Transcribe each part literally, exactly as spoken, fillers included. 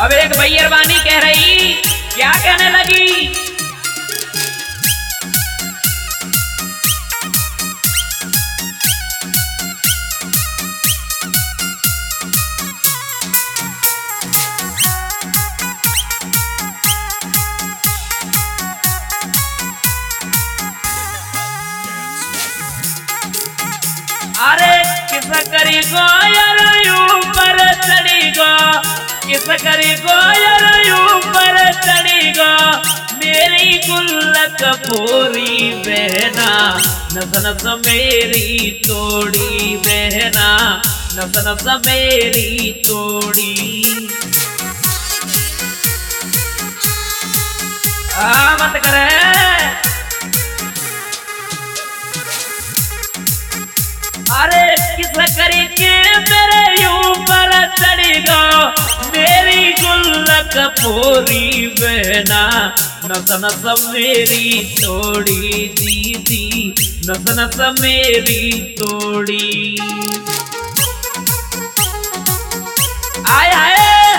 अब एक भैया बानी कह रही, क्या कहने लगी? अरे किस करी गो यार ऊपर चढ़ी गो, किस करी गो यार ऊपर चढ़ी गो, मेरी गुल्लक पूरी बहना, नस नस मेरी तोड़ी बहना, नस नस मेरी तोड़ी। आ मत करे अरे किस करी के मेरे ऊपर चढ़ी गो, मेरी गुल्लक पूरी बहना, नस नस मेरी तोड़ी दीदी, नस नस मेरी तोड़ी। आय आय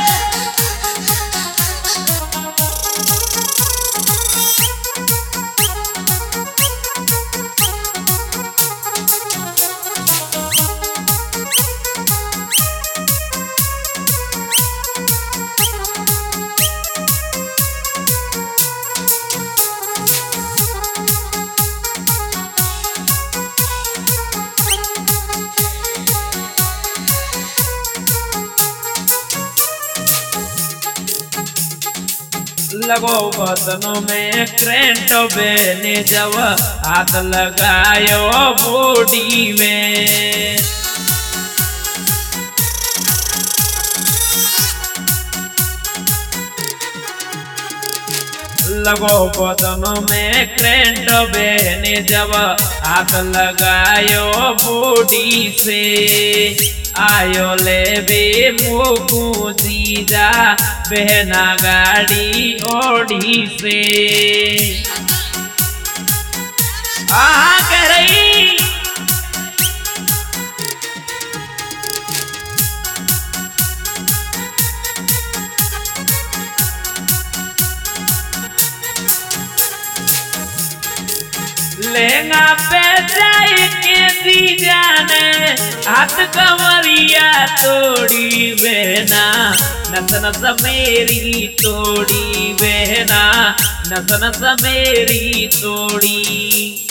लगो बदनों में करेंट बेने जब हाथ लगायो बॉडी में, लगो बदनों में करेंट बेने जब हाथ लगायो बॉडी से, आयो ले बे मोकू जीजा बहना गाड़ी ओढ़ी से। आ कह रही लहंगा पे जाए के दी जाने, हाथ कमरिया तोड़ी बहना, नस नस मेरी तोड़ी बहना, नस नस मेरी तोड़ी।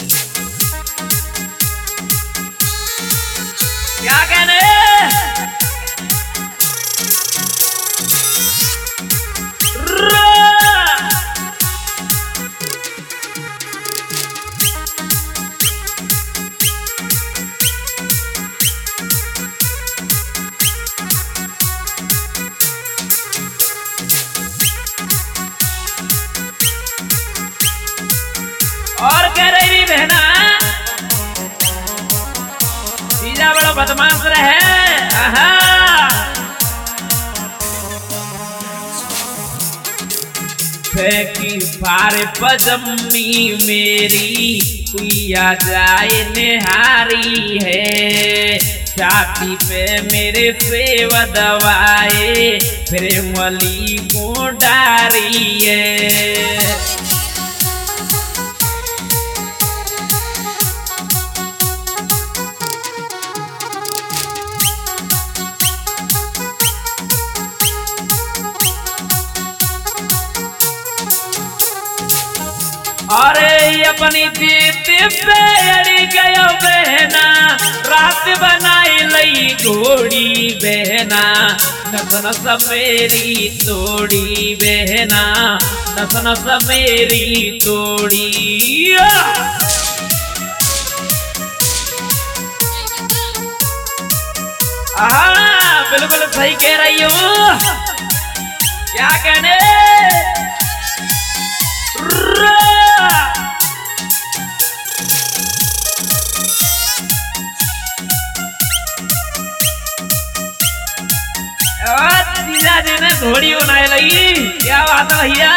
क्या कहने और कह रही बहना, जीजा बड़ा बदमाश रहे। आहा फेंकी फारे पजम्मी मेरी, कुइया जाए निहारी है, छाती पे मेरे सेव दवाए, फिर मली को डारी है। अरे अपनी जीत पे अड़ी गयो बहना, रात बनाई लई घोड़ी बहना, नस नस मेरी तोड़ी बहना, नस नस मेरी तोड़ी। हाँ बिल्कुल सही कह रही हूँ। क्या कहने जीजा जी ने घोड़ी बनाए लगी। क्या बात है भैया।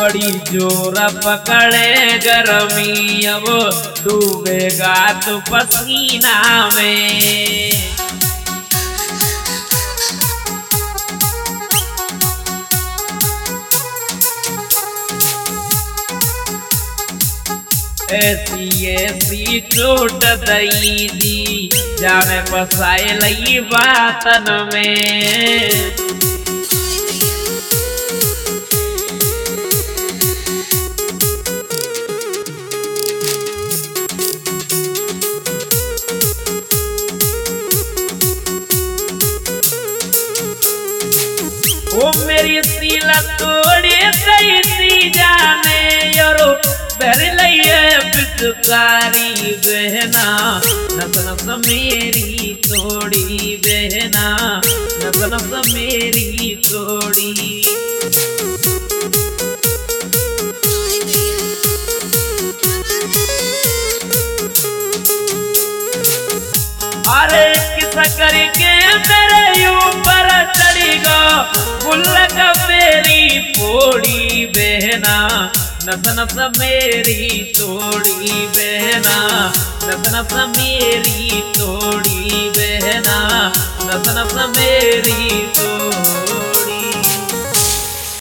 बड़ी जोर पकड़े गर्मी, अब डूबेगा तो पसीना में। ऐसी ऐसी चोट दई दी जाने फसाए लगी बातन में। ओ मेरी सीला तोड़े सही सी जाने यारो बहर लइए पिचकारी बहना, नस नस मेरी तोड़ी बहना, नस नस मेरी तोड़ी। अरे किसा करके मेरे ऊपर चढ़ी गो गुल्लक मेरी फोड़ी बहना, नस नस मेरी तोड़ी बहना, नस नस मेरी तोड़ी बहना, नस नस मेरी तोड़ी।